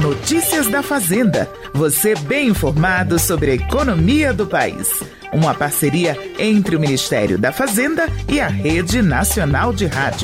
Notícias da Fazenda. Você bem informado sobre a economia do país. Uma parceria entre o Ministério da Fazenda e a Rede Nacional de Rádio.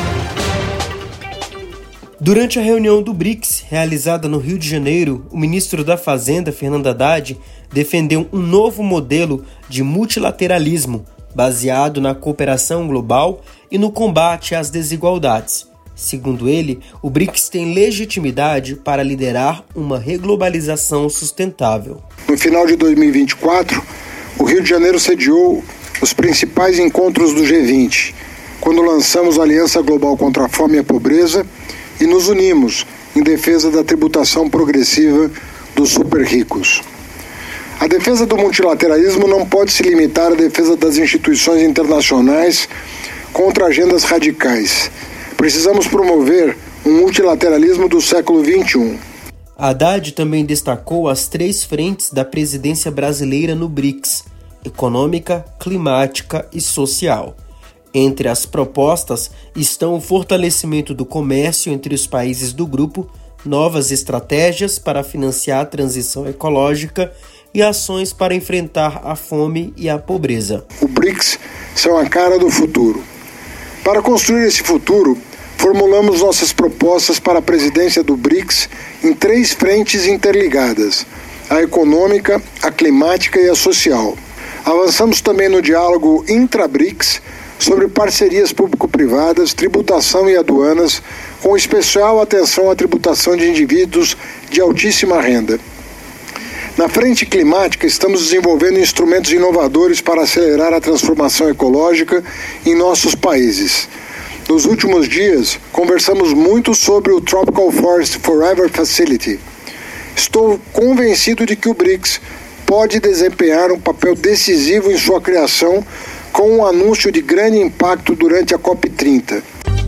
Durante a reunião do BRICS, realizada no Rio de Janeiro, o ministro da Fazenda, Fernando Haddad, defendeu um novo modelo de multilateralismo baseado na cooperação global e no combate às desigualdades. Segundo ele, o BRICS tem legitimidade para liderar uma reglobalização sustentável. No final de 2024, o Rio de Janeiro sediou os principais encontros do G20, quando lançamos a Aliança Global contra a Fome e a Pobreza e nos unimos em defesa da tributação progressiva dos super ricos. A defesa do multilateralismo não pode se limitar à defesa das instituições internacionais contra agendas radicais. Precisamos promover um multilateralismo do século XXI. Haddad também destacou as 3 frentes da presidência brasileira no BRICS: econômica, climática e social. Entre as propostas estão o fortalecimento do comércio entre os países do grupo, novas estratégias para financiar a transição ecológica e ações para enfrentar a fome e a pobreza. O BRICS são a cara do futuro. Para construir esse futuro, formulamos nossas propostas para a presidência do BRICS em 3 frentes interligadas: a econômica, a climática e a social. Avançamos também no diálogo intra-BRICS sobre parcerias público-privadas, tributação e aduanas, com especial atenção à tributação de indivíduos de altíssima renda. Na frente climática, estamos desenvolvendo instrumentos inovadores para acelerar a transformação ecológica em nossos países. Nos últimos dias, conversamos muito sobre o Tropical Forest Forever Facility. Estou convencido de que o BRICS pode desempenhar um papel decisivo em sua criação, com um anúncio de grande impacto durante a COP30.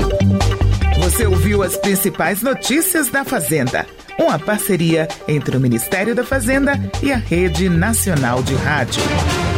Você ouviu as principais notícias da Fazenda, uma parceria entre o Ministério da Fazenda e a Rede Nacional de Rádio.